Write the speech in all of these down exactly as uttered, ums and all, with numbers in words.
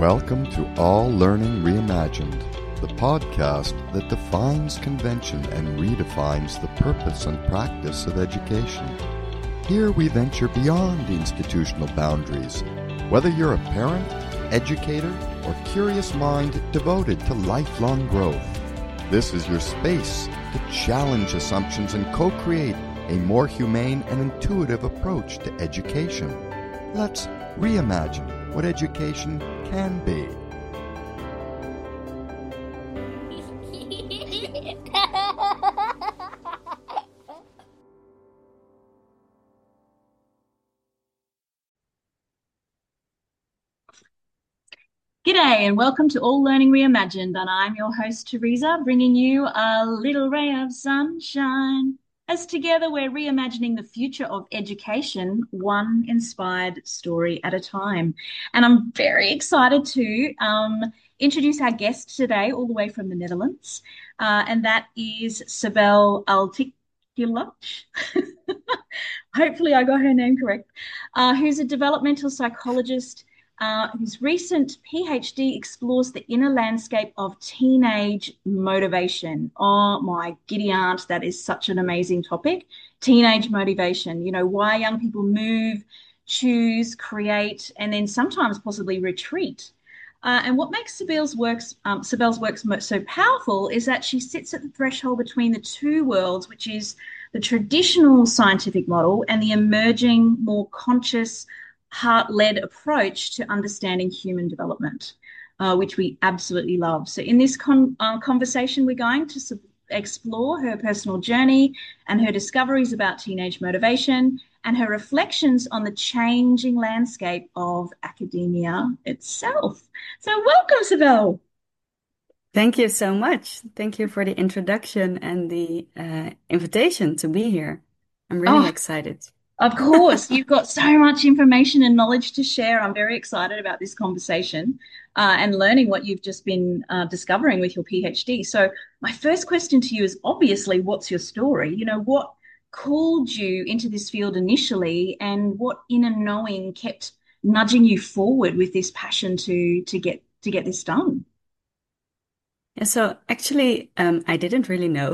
Welcome to All Learning Reimagined, the podcast that defines convention and redefines the purpose and practice of education. Here we venture beyond institutional boundaries. Whether you're a parent, educator, or curious mind devoted to lifelong growth, this is your space to challenge assumptions and co-create a more humane and intuitive approach to education. Let's reimagine what education can be. G'day and welcome to All Learning Reimagined, and I'm your host Teresa, bringing you a little ray of sunshine as together we're reimagining the future of education, one inspired story at a time. And I'm very excited to um, introduce our guest today, all the way from the Netherlands, uh, and that is Sibel Alticulat. Hopefully I got her name correct, uh, who's a developmental psychologist uh, whose recent PhD explores the inner landscape of teenage motivation. Oh my giddy aunt, that is such an amazing topic. Teenage motivation, you know, why young people move, choose, create, and then sometimes possibly retreat. Uh, and what makes Sibel's works, um, Sibel's works so powerful is that she sits at the threshold between the two worlds, which is the traditional scientific model and the emerging, more conscious, heart-led approach to understanding human development, uh, which we absolutely love. So in this con uh, conversation, we're going to explore her personal journey and her discoveries about teenage motivation and her reflections on the changing landscape of academia itself. So welcome, Sibel. Thank you so much. Thank you for the introduction and the uh, invitation to be here. I'm really Oh, excited. of course, you've got so much information and knowledge to share. I'm very excited about this conversation uh, and learning what you've just been uh, discovering with your PhD. So, my first question to you is obviously, what's your story? You know, what called you into this field initially, and what inner knowing kept nudging you forward with this passion to to get to get this done? Yeah, so actually, um, I didn't really know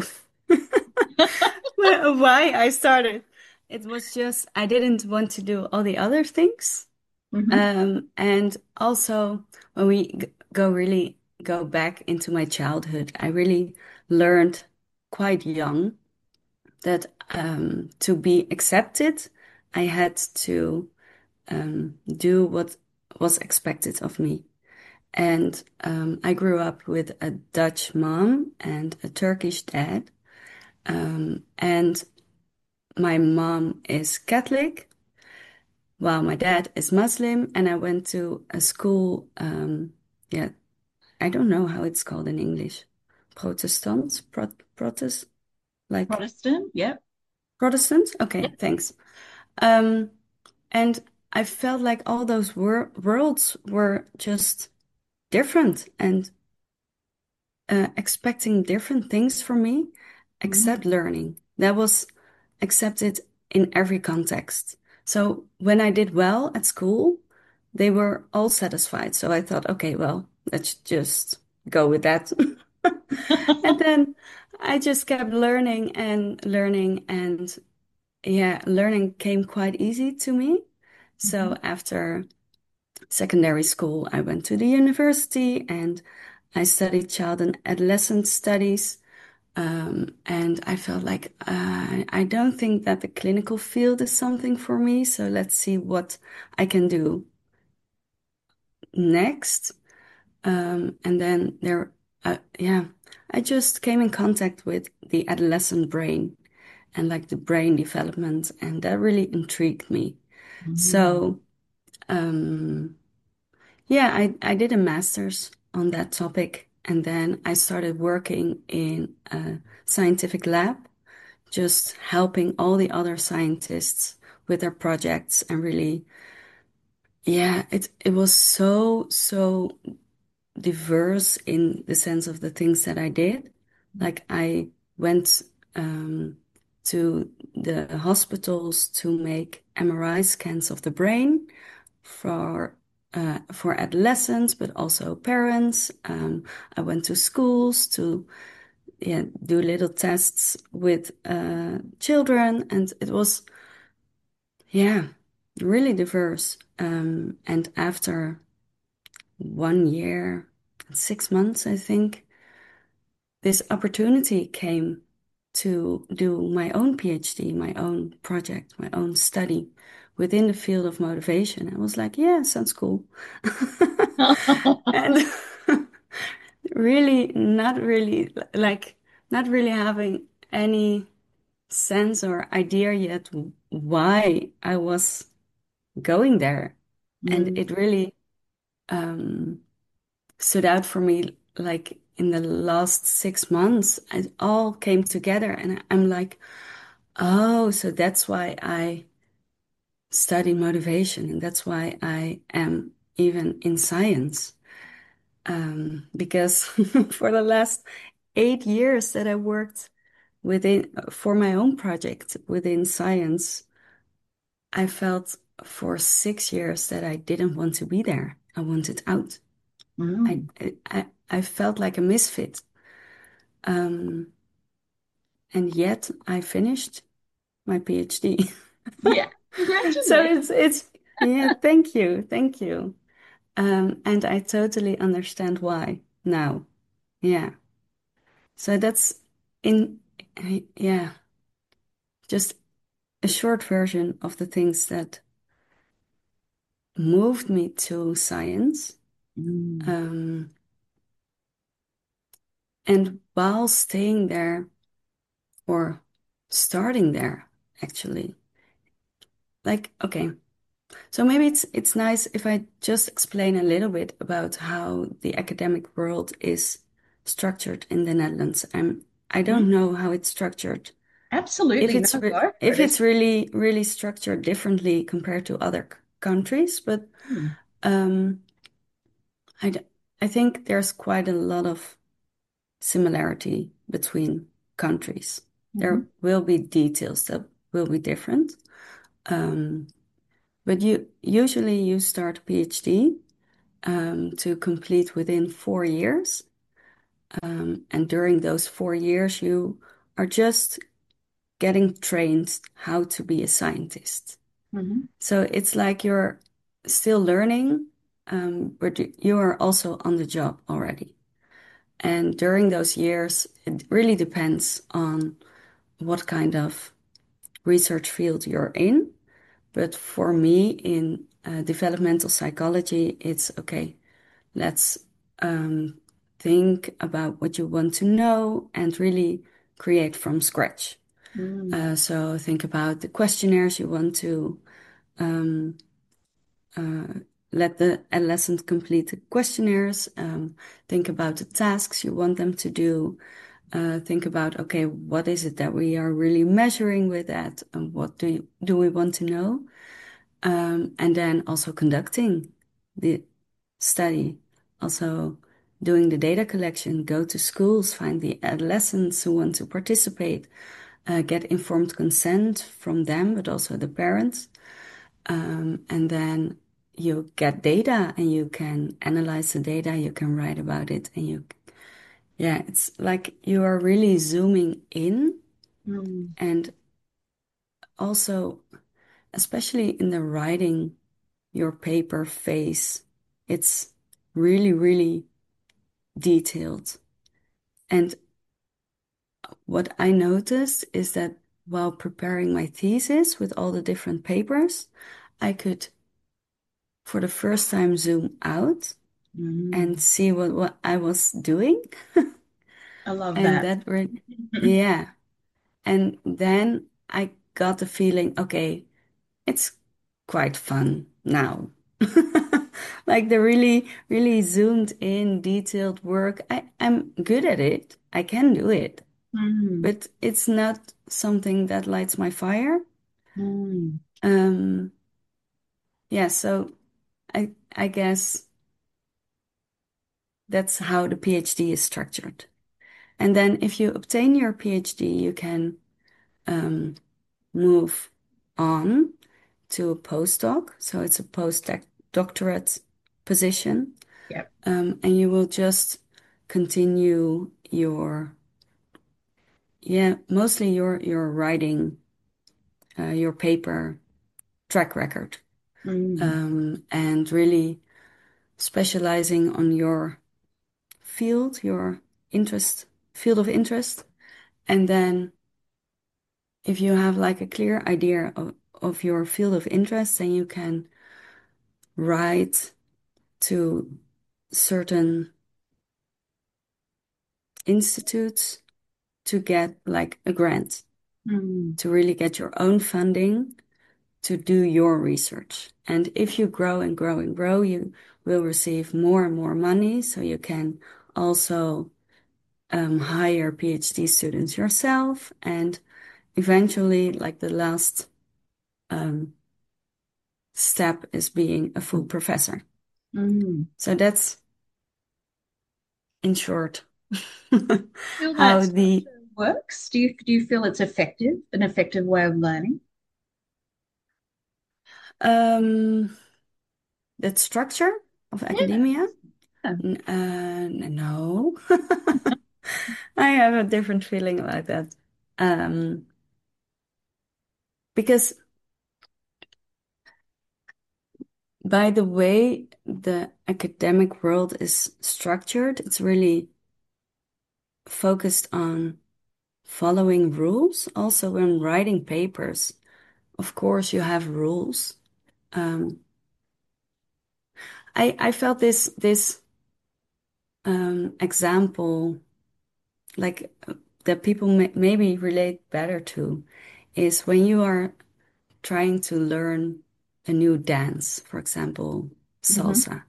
why I started. It was just I didn't want to do all the other things. Hmm. Um, and also, when we g go really go back into my childhood, I really learned quite young that um, to be accepted, I had to um, do what was expected of me. And um, I grew up with a Dutch mom and a Turkish dad. Um, and my mom is Catholic, while my dad is Muslim. And I went to a school, um, yeah, I don't know how it's called in English. Protestants, Pro Protest, like Protestant, yep. Protestant? Okay, Yep. thanks. Um, and I felt like all those wor worlds were just different and uh, expecting different things from me, except Mm. learning. That was accepted in every context. So when I did well at school, they were all satisfied. So I thought, okay, well, let's just go with that. And then I just kept learning and learning, and yeah, learning came quite easy to me. So Mhm. after secondary school, I went to the university and I studied child and adolescent studies. Um, and I felt like uh, I don't think that the clinical field is something for me. So let's see what I can do next. Um, and then there, uh, yeah, I just came in contact with the adolescent brain and like the brain development, and that really intrigued me. Mm. So, um, yeah, I, I did a master's on that topic, and then I started working in a scientific lab, just helping all the other scientists with their projects and really, yeah, it it was so, so diverse in the sense of the things that I did. Like I went um, to the hospitals to make M R I scans of the brain for uh, for adolescents, but also parents. Um, I went to schools to yeah, do little tests with uh, children, and it was yeah, really diverse. Um, and after one year and six months, I think, this opportunity came to do my own PhD, my own project, my own study within the field of motivation. I was like, yeah, sounds cool. And really, not really, like, not really having any sense or idea yet why I was going there. And Mm. it really um, stood out for me like in the last six months. It all came together, and I'm like, oh, so that's why I study motivation, and that's why I am even in science. Um, because for the last eight years that I worked within for my own project within science, I felt for six years that I didn't want to be there. I wanted out. I Mm. I, I felt like a misfit. Um, and yet I finished my PhD. Yeah. So Congratulations. it's it's yeah, thank you, thank you. Um, and I totally understand why now. Yeah. So that's in yeah, just a short version of the things that moved me to science. Mm. Um, and while staying there or starting there, actually, like, okay, so maybe it's it's nice if I just explain a little bit about how the academic world is structured in the Netherlands. I'm I don't Mm. know how it's structured. If Absolutely. it's No, re go for if it. It's, it's really really structured differently compared to other c- countries, but mm. um, I d- I think there's quite a lot of similarity between countries. Hmm. There will be details that will be different. Um, but you usually you start a PhD um, to complete within four years. Um, and during those four years, you are just getting trained how to be a scientist. Hmm. So it's like you're still learning, um, but you are also on the job already. And during those years, it really depends on what kind of research field you're in. But for me, in uh, developmental psychology, it's okay, let's um, think about what you want to know and really create from scratch. Mm. Uh, so think about the questionnaires you want to um, uh, let the adolescent complete the questionnaires. Um, think about the tasks you want them to do. Uh, think about, okay, what is it that we are really measuring with that, and what do you, do we want to know? Um, and then also conducting the study, also doing the data collection, go to schools, find the adolescents who want to participate, uh, get informed consent from them, but also the parents. Um, and then you get data and you can analyze the data, you can write about it, and you, yeah, it's like you are really zooming in. Mm. And also, especially in the writing your paper phase, it's really, really detailed. And what I noticed is that while preparing my thesis with all the different papers, I could, for the first time, zoom out and Mm. see what, what I was doing. I love And that. that really, yeah. And then I got the feeling, okay, it's quite fun now. Like the really, really zoomed in, detailed work. I, I'm good at it. I can do it, Mm. but it's not something that lights my fire. Mm. Um, yeah, so I I guess that's how the PhD is structured. And then if you obtain your PhD, you can um, move on to a postdoc. So it's a postdoc doctorate position, Yep. um, and you will just continue your, yeah, mostly your your writing, uh, your paper track record, Mm. um, and really specializing on your field, your interest, field of interest. And then if you have like a clear idea of, of your field of interest, then you can write to certain institutes to get like a grant, Mm. to really get your own funding to do your research. And if you grow and grow and grow, you will receive more and more money. So you can also um, hire PhD students yourself. And eventually, like the last um, step is being a full professor. Mm. So that's in short Feel that how the structure works? Do you do you feel it's effective, an effective way of learning? um that structure of Yeah. academia. Yeah. N- uh, no, I have a different feeling about that. Um, because by the way the academic world is structured, it's really focused on following rules. Also, when writing papers, of course, you have rules. Um, I I felt this this um, example like uh, that people may maybe relate better to is when you are trying to learn a new dance, for example, Hmm. salsa.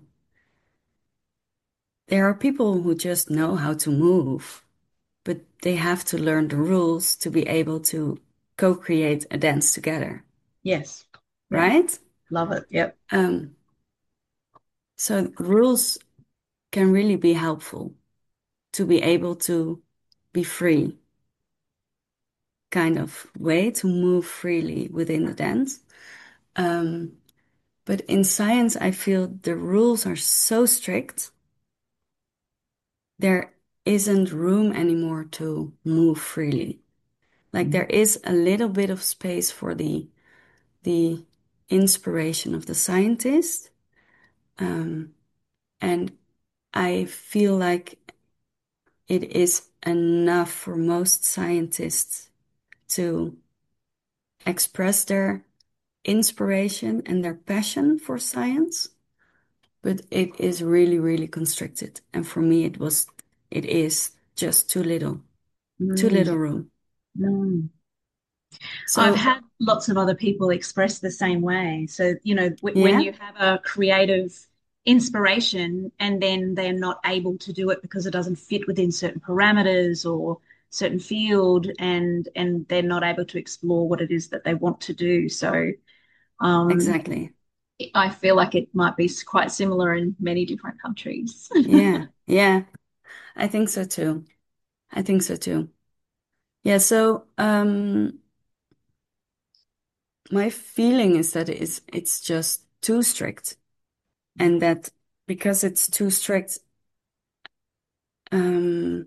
There are people who just know how to move, but they have to learn the rules to be able to co-create a dance together, Yes. Yeah. right? Love it. Yep. Um, so rules can really be helpful to be able to be free, kind of way to move freely within the dance. Um, but in science, I feel the rules are so strict, there isn't room anymore to move freely. Like there is a little bit of space for the the inspiration of the scientist. Um, and I feel like it is enough for most scientists to express their inspiration and their passion for science, but it is really, really constricted. And for me, it was, it is just too little, too Mm. little room. Mm. I've So, had lots of other people express the same way. So, you know, w when yeah, you have a creative inspiration and then they're not able to do it because it doesn't fit within certain parameters or certain field, and and they're not able to explore what it is that they want to do. So, um, exactly. I feel like it might be quite similar in many different countries. Yeah, yeah, I think so too. I think so too. Yeah, so um, my feeling is that it's it's just too strict, and that because it's too strict, um,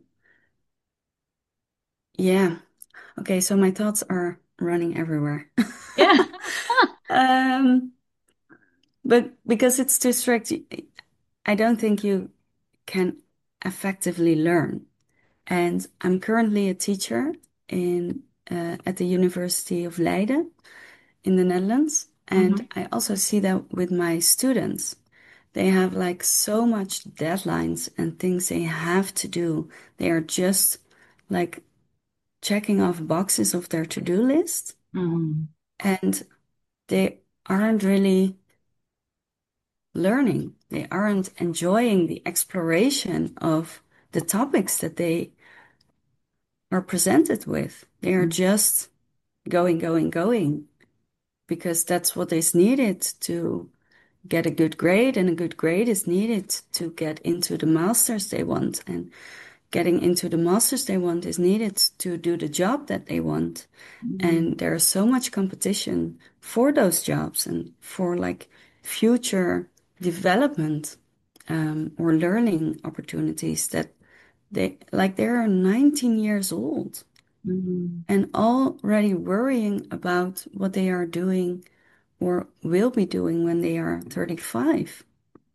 yeah. Okay, so my thoughts are running everywhere. Yeah. Um, but because it's too strict, I don't think you can effectively learn. And I'm currently a teacher in uh, at the University of Leiden in the Netherlands. And Hmm. I also see that with my students. They have like so much deadlines and things they have to do. They are just like checking off boxes of their to-do list, Mm. and they aren't really learning. They aren't enjoying the exploration of the topics that they are presented with. They are just going, going, going because that's what is needed to get a good grade, and a good grade is needed to get into the masters they want. And getting into the masters they want is needed to do the job that they want. Mm. And there's so much competition for those jobs and for like future development. um, or learning opportunities that they like they're nineteen years old Mm. and already worrying about what they are doing or will be doing when they are thirty-five.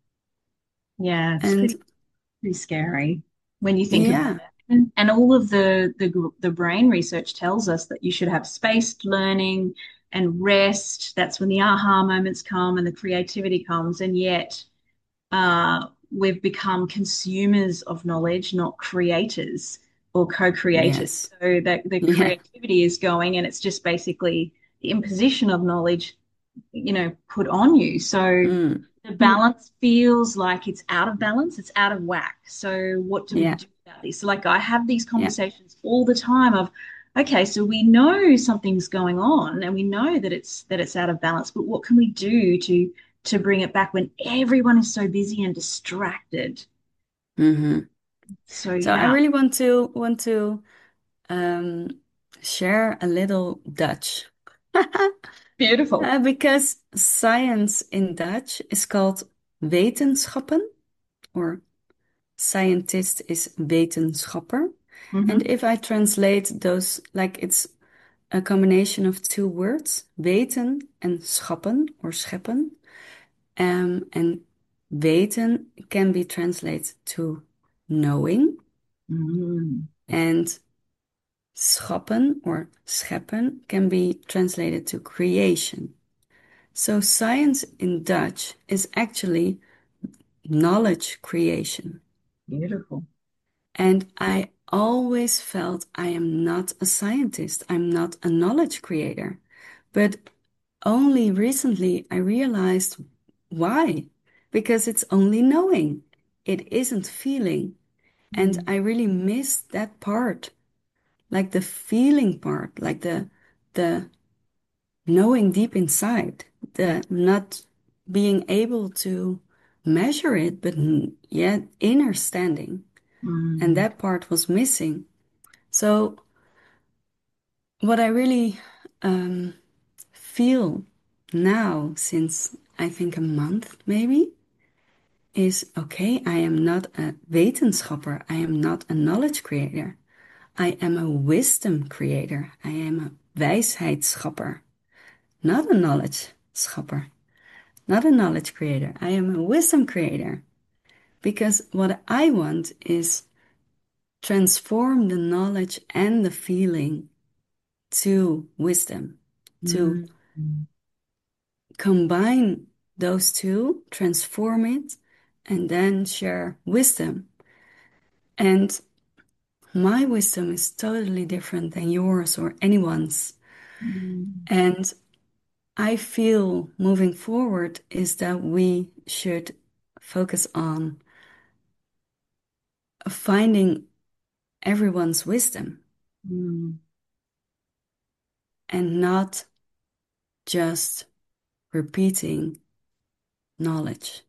Yeah, it's And pretty pretty scary when you think about yeah, it. And, and all of the, the gr- the brain research tells us that you should have spaced learning and rest. That's when the aha moments come and the creativity comes. And yet, uh, we've become consumers of knowledge, not creators or co-creators. yes, So that the yeah, creativity is going, and it's just basically the imposition of knowledge, you know, put on you. So mm, the mm, balance feels like it's out of balance, it's out of whack. So what do we yeah, do about this? So like I have these yeah, conversations all the time of, okay, so we know something's going on and we know that it's that it's out of balance, but what can we do to to bring it back when everyone is so busy and distracted? hmm. So So I yeah, really want to want to um, share a little Dutch. beautiful. Uh, because science in Dutch is called wetenschappen, or scientist is wetenschapper. And Hmm. if I translate those, like it's a combination of two words, weten and schappen or scheppen. Um, and weten can be translated to knowing, Mm. and schappen or scheppen can be translated to creation. So science in Dutch is actually knowledge creation. Beautiful. And I always felt I am not a scientist. I'm not a knowledge creator. But only recently I realized why. Because it's only knowing. It isn't feeling. And Mm. I really missed that part, like the feeling part, like the the knowing deep inside, the not being able to measure it, but n- yet understanding. And Mm. that part was missing. So, what I really um, feel now, since I think a month maybe, is okay, I am not a wetenschapper, I am not a knowledge creator. I am a wisdom creator. I am a wijsheidsschapper, not a knowledge schapper. Not a knowledge creator. I am a wisdom creator because what I want is transform the knowledge and the feeling to wisdom, to Mm. Mm. combine those two, transform it, and then share wisdom. And my wisdom is totally different than yours or anyone's. Mm. And I feel moving forward is that we should focus on finding everyone's wisdom Mm. and not just repeating knowledge,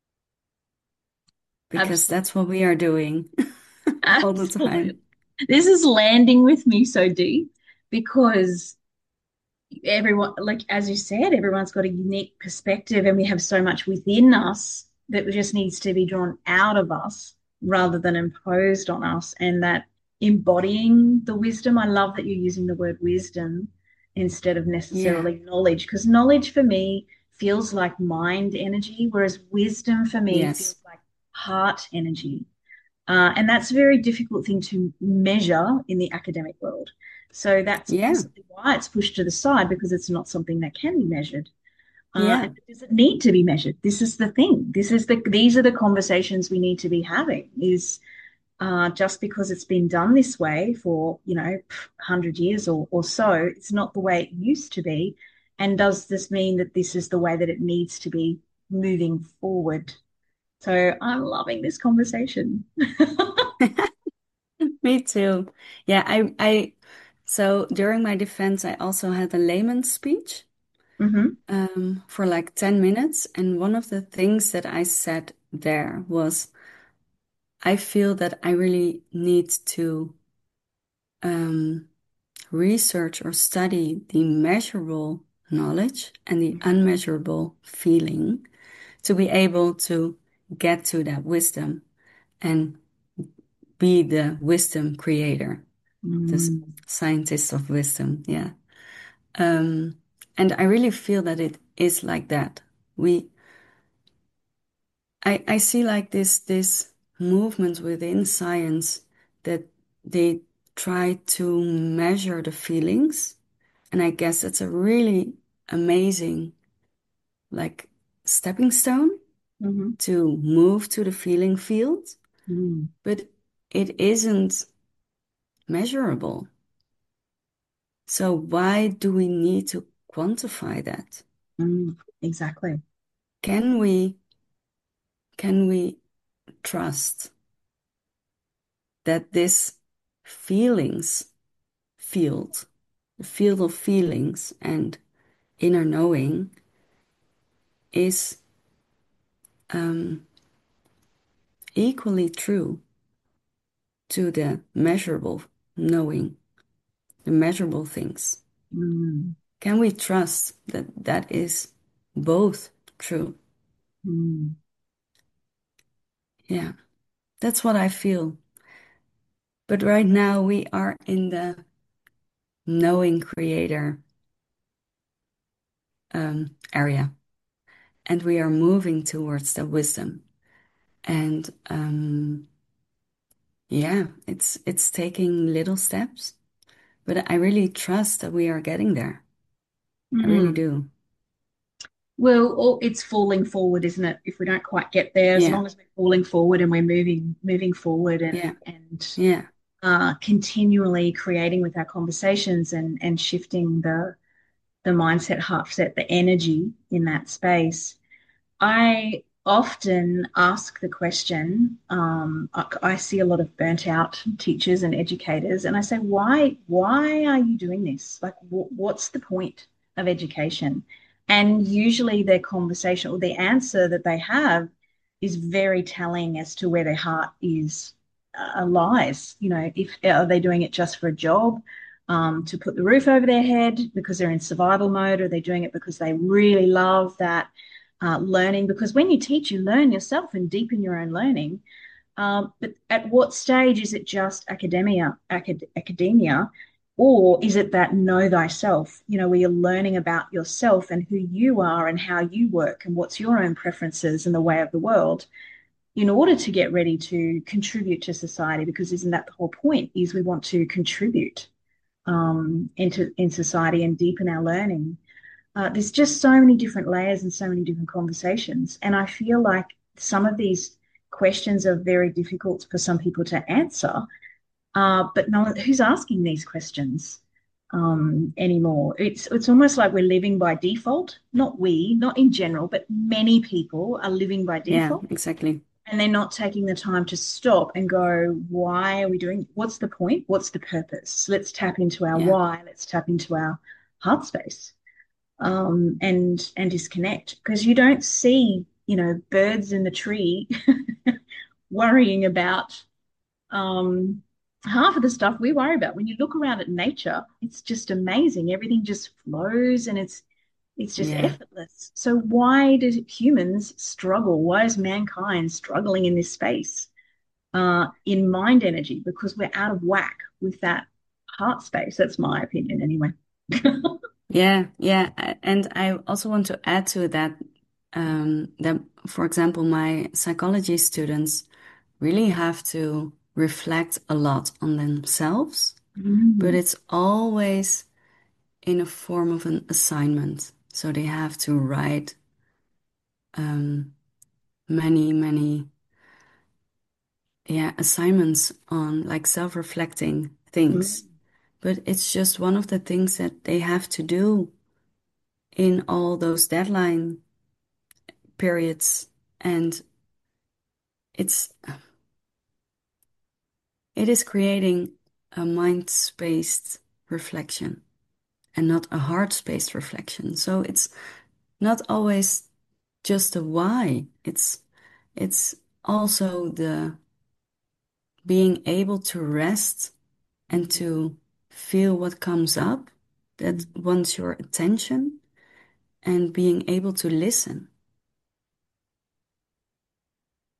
because Absolutely. that's what we are doing all the Absolutely. time. This is landing with me so deep because everyone, like as you said, everyone's got a unique perspective, and we have so much within us that just needs to be drawn out of us rather than imposed on us. And that embodying the wisdom, I love that you're using the word wisdom instead of Yeah, necessarily knowledge, because knowledge for me feels like mind energy, whereas wisdom for me yes, feels like heart energy. Uh, and that's a very difficult thing to measure in the academic world. So that's yeah, possibly why it's pushed to the side, because it's not something that can be measured. Uh, yeah, and does it need to be measured? This is the thing. This is the these are the conversations we need to be having. Is uh, just because it's been done this way for you know one hundred years or, or so, it's not the way it used to be. And does this mean that this is the way that it needs to be moving forward? So I'm loving this conversation. me too. Yeah, I, I, so during my defense, I also had a layman speech Hmm. um, for like ten minutes. And one of the things that I said there was, I feel that I really need to um, research or study the measurable knowledge and the unmeasurable feeling to be able to get to that wisdom and be the wisdom creator, the Mm. scientist of wisdom. Yeah. Um, and I really feel that it is like that. We, I, I see like this, this movement within science that they try to measure the feelings. And I guess it's a really amazing, like, stepping stone Mhm. to move to the feeling field, Mm. but it isn't measurable. So why do we need to quantify that? Mm. Exactly. Can we can we trust that this feelings field, the field of feelings and inner knowing is um, equally true to the measurable knowing, the measurable things? Mm. Can we trust that that is both true? Mm. Yeah, that's what I feel. But right now we are in the knowing creator um, area, and we are moving towards the wisdom. And um, yeah, it's it's taking little steps, but I really trust that we are getting there. I really Mm. do. Well, all, it's falling forward, isn't it? If we don't quite get there, as Yeah, long as we're falling forward and we're moving moving forward and yeah, and yeah, uh, continually creating with our conversations and and shifting the the mindset, heart set, the energy in that space. I often ask the question, um, I, I see a lot of burnt out teachers and educators, and I say, why, why are you doing this? Like, wh- what's the point of education? And usually their conversation or the answer that they have is very telling as to where their heart is uh, lies. You know, if are they doing it just for a job, um, to put the roof over their head because they're in survival mode, or are they doing it because they really love that uh, learning? Because when you teach, you learn yourself and deepen your own learning. Um, but at what stage is it just academia, acad- academia, or is it that know thyself? You know, where you're learning about yourself and who you are and how you work and what's your own preferences and the way of the world in order to get ready to contribute to society. Because isn't that the whole point? Is we want to contribute um, into in society and deepen our learning. Uh, there's just so many different layers and so many different conversations. And I feel like some of these questions are very difficult for some people to answer, uh, but no one who's asking these questions um, anymore. It's it's almost like we're living by default. Not we, not in general, but many people are living by yeah, default, exactly. and they're not taking the time to stop and go, why are we doing? What's the point? What's the purpose? Let's tap into our Yeah, why. Let's tap into our heart space um, and and disconnect because you don't see, you know, birds in the tree worrying about um, half of the stuff we worry about. When you look around at nature, it's just amazing. Everything just flows and it's it's just yeah, effortless. So why do humans struggle? Why is mankind struggling in this space uh, in mind energy? Because we're out of whack with that heart space. That's my opinion, anyway. yeah, yeah. A- And I also want to add to that, um, that, for example, my psychology students really have to reflect a lot on themselves, but Mm, it's always in a form of an assignment. So they have to write um, many, many, yeah, assignments on like self-reflecting things. mm, But it's just one of the things that they have to do in all those deadline periods. And it's it is creating a mind-spaced reflection and not a heart-spaced reflection. So it's not always just the why. It's it's also the being able to rest and to feel what comes up that mm. wants your attention and being able to listen.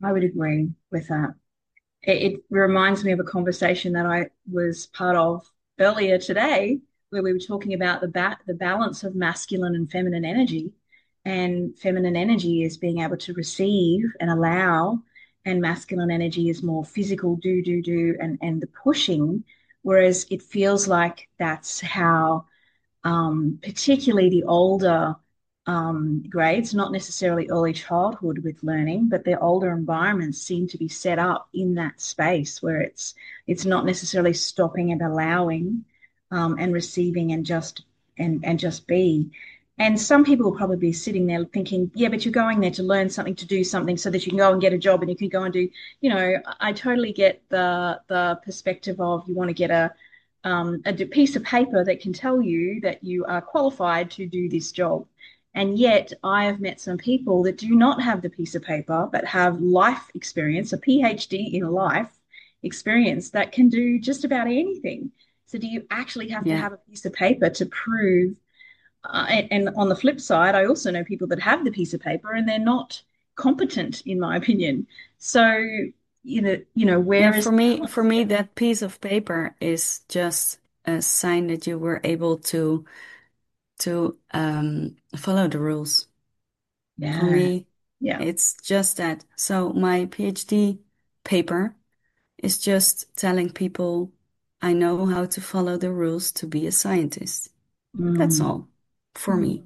I would agree with that. It, it reminds me of a conversation that I was part of earlier today, where we were talking about the ba the balance of masculine and feminine energy. And feminine energy is being able to receive and allow, and masculine energy is more physical, do, do, do, and, and the pushing. Whereas it feels like that's how um, particularly the older um, grades, not necessarily early childhood with learning, but their older environments seem to be set up in that space where it's it's not necessarily stopping and allowing um, and receiving and just and and just be. And some people will probably be sitting there thinking, yeah, but you're going there to learn something, to do something so that you can go and get a job and you can go and do, you know, I totally get the the perspective of you want to get a um, a piece of paper that can tell you that you are qualified to do this job. And yet, I have met some people that do not have the piece of paper, but have life experience, a PhD in life experience that can do just about anything. So, do you actually have to Yeah. have a piece of paper to prove? Uh, and, and on the flip side, I also know people that have the piece of paper and they're not competent, in my opinion. So, you know, you know, Yeah, where is for the me, for balance me, there? that piece of paper is just a sign that you were able to to um, follow the rules. For Yeah, me, yeah. it's just that. So my PhD paper is just telling people I know how to follow the rules to be a scientist. That's Mm, all for me. mm.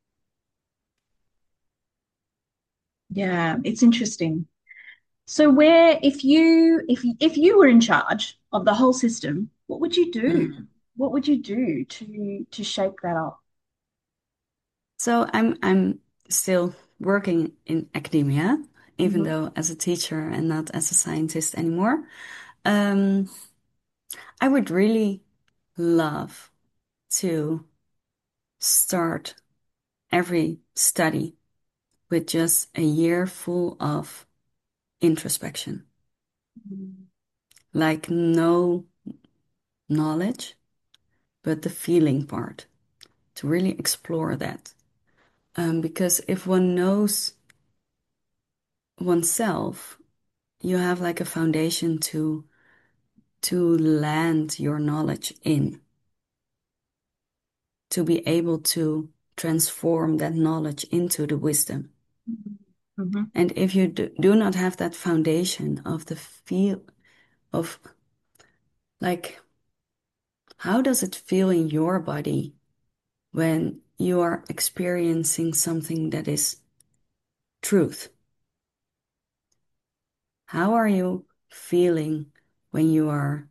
Yeah, it's interesting. So where if you if if you were in charge of the whole system, what would you do? Mm. What would you do to to shake that up? So I'm I'm still working in academia, even Hmm. though as a teacher and not as a scientist anymore. Um, I would really love to start every study with just a year full of introspection, like no knowledge, but the feeling part, to really explore that. Um, because if one knows oneself, you have like a foundation to to land your knowledge in, to be able to transform that knowledge into the wisdom. Hmm. And if you do, do not have that foundation of the feel of like, how does it feel in your body when you are experiencing something that is truth? How are you feeling when you are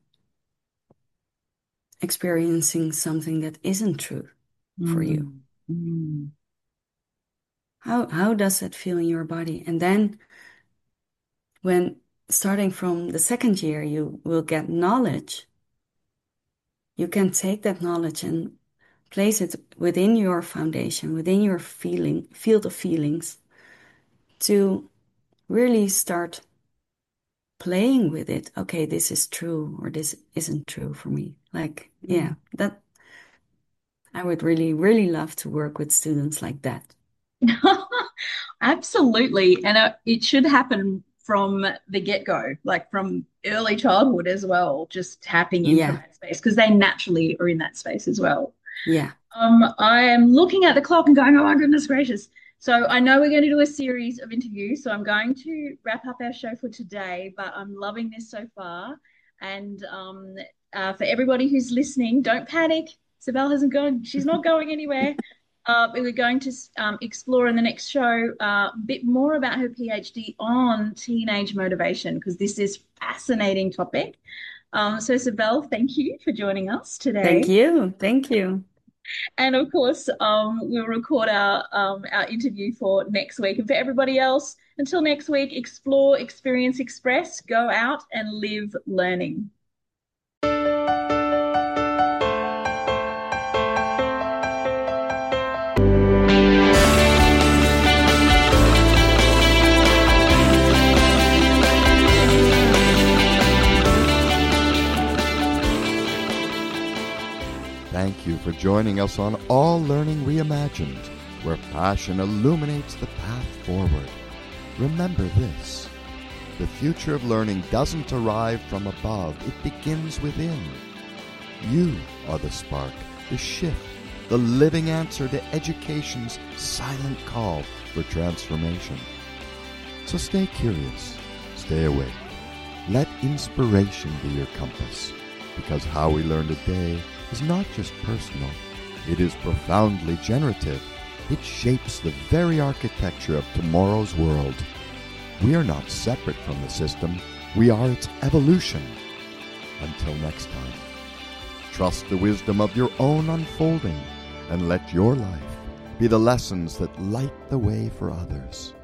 experiencing something that isn't true for you? Mm, mm, How how does that feel in your body? And then when starting from the second year, you will get knowledge. You can take that knowledge and place it within your foundation, within your feeling field of feelings, to really start playing with it. Okay, this is true or this isn't true for me. Like, mm. yeah, that I would really, really love to work with students like that. Absolutely. And uh, it should happen from the get-go, like from early childhood as well, just tapping in from Yeah, that space because they naturally are in that space as well. yeah. Um, I am looking at the clock and going, oh my goodness gracious. So I know we're going to do a series of interviews. So I'm going to wrap up our show for today, but I'm loving this so far. And um, uh, for everybody who's listening, don't panic. Isabel hasn't gone, she's not going anywhere. Uh, we're going to um, explore in the next show uh, a bit more about her PhD on teenage motivation, because this is fascinating topic. Um, so, Isabel, thank you for joining us Thank today. you. Thank you. And of course, um, we'll record our um, our interview for next week. And for everybody else, until next week, explore, experience, express, go out and live learning. Thank you for joining us on All Learning Reimagined, where passion illuminates the path forward. Remember this: The future of learning doesn't arrive from above, it begins within. You are the spark, the shift, the living answer to education's silent call for transformation. So stay curious, stay awake. Let inspiration be your compass, because how we learn today is not just personal, it is profoundly generative. It shapes the very architecture of tomorrow's world. We are not separate from the system, we are its evolution. Until next time, trust the wisdom of your own unfolding and let your life be the lessons that light the way for others.